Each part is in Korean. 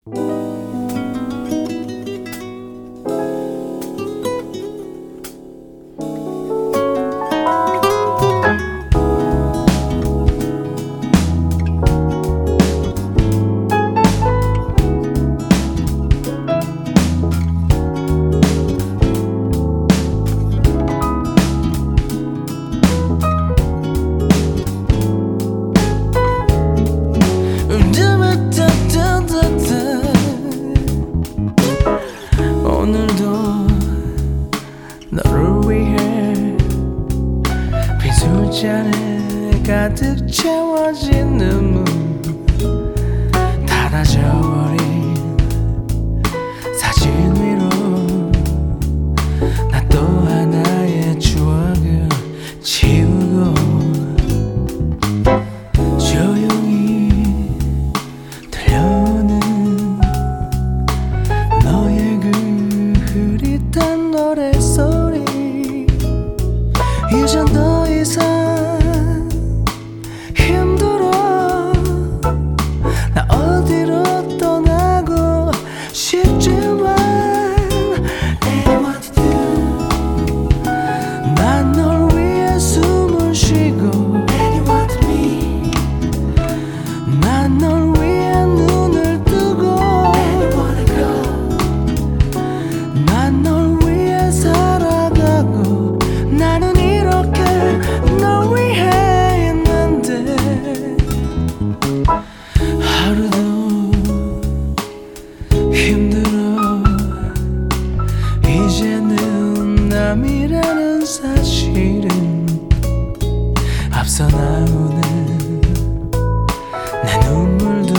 오늘도 너를 위해 빈 술잔에 가득 채워진 눈물 닫아져버린 사진 위로 나 또 하나의 추억을 지우고 조용히 들려오는 너의 그 흐릿한 노랫소리 이젠 더 이상 힘들어 나 어디로 떠나고 싶지만 난 널 위해 숨을 쉬고 난 널 위해 눈을 뜨고 난 널 위해 살아가고 나는 이렇게 널 위해 있는데 하루도 힘들어 이제는 남이라는 사실은 앞서 나오는 내 눈물도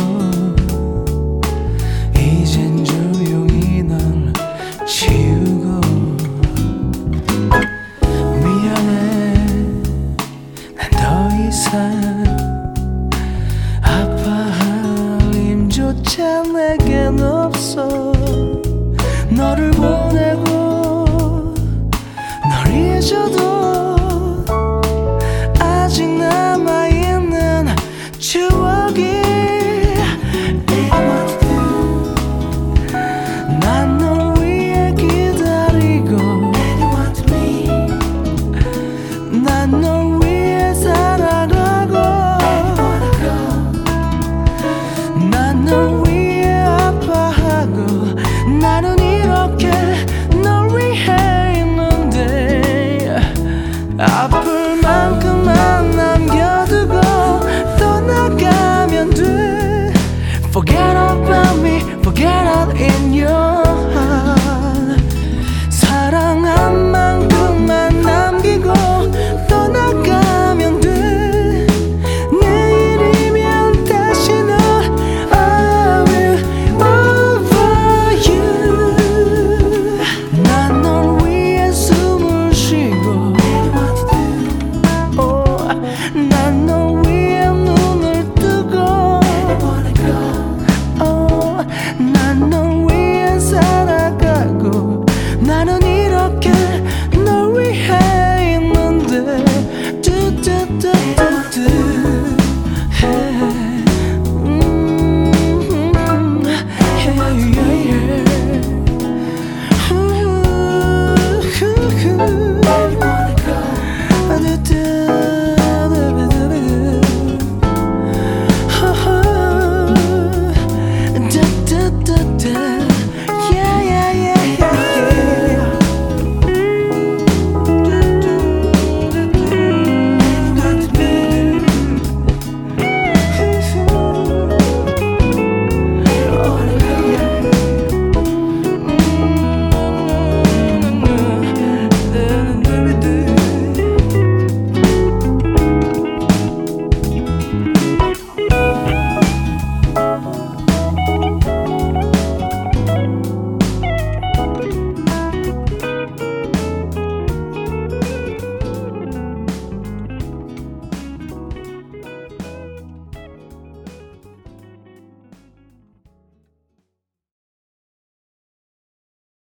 이젠 조용히 널 지우고 미안해 난 더 이상 아파할 힘조차 내겐 없어